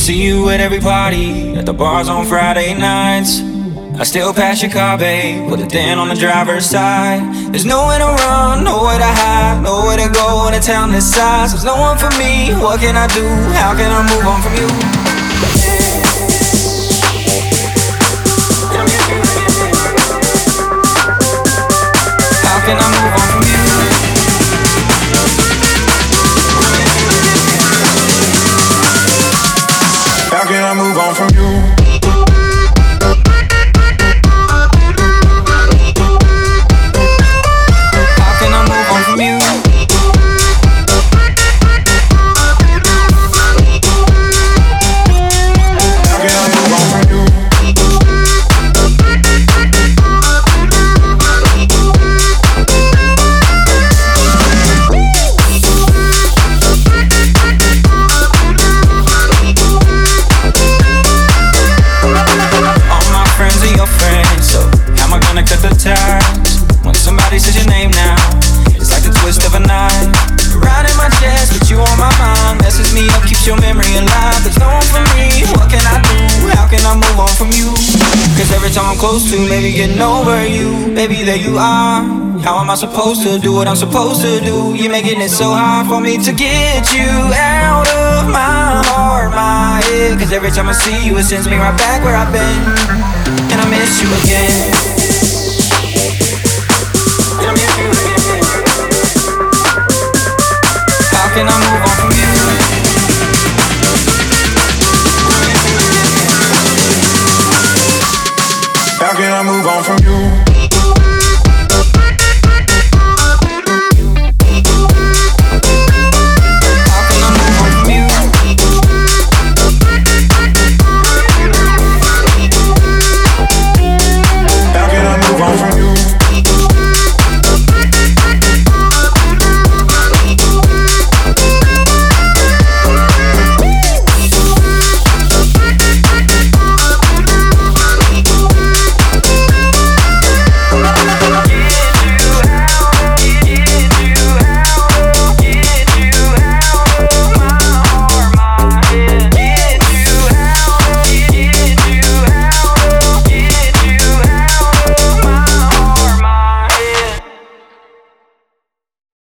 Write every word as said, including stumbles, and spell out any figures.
See you at every party, at the bars on Friday nights. I still pass your car, babe, with a dent on the driver's side. There's nowhere to run, nowhere to hide, nowhere to go in a town this size. There's no one for me, what can I do? How can I move on from you? How can I move on from you? How can I move on from you? How can I move on from you? How can I move on from you? Cut the ties when somebody says your name now. It's like the twist of a knife right in my chest, but you on my mind. Messes me up, keeps your memory alive. There's no one for me, what can I do? How can I move on from you? Cause every time I'm close to maybe getting over you, baby, there you are. How am I supposed to do what I'm supposed to do? You're making it so hard for me to get you out of my heart, my head. Cause every time I see you, it sends me right back where I've been, and I miss you again. How can I move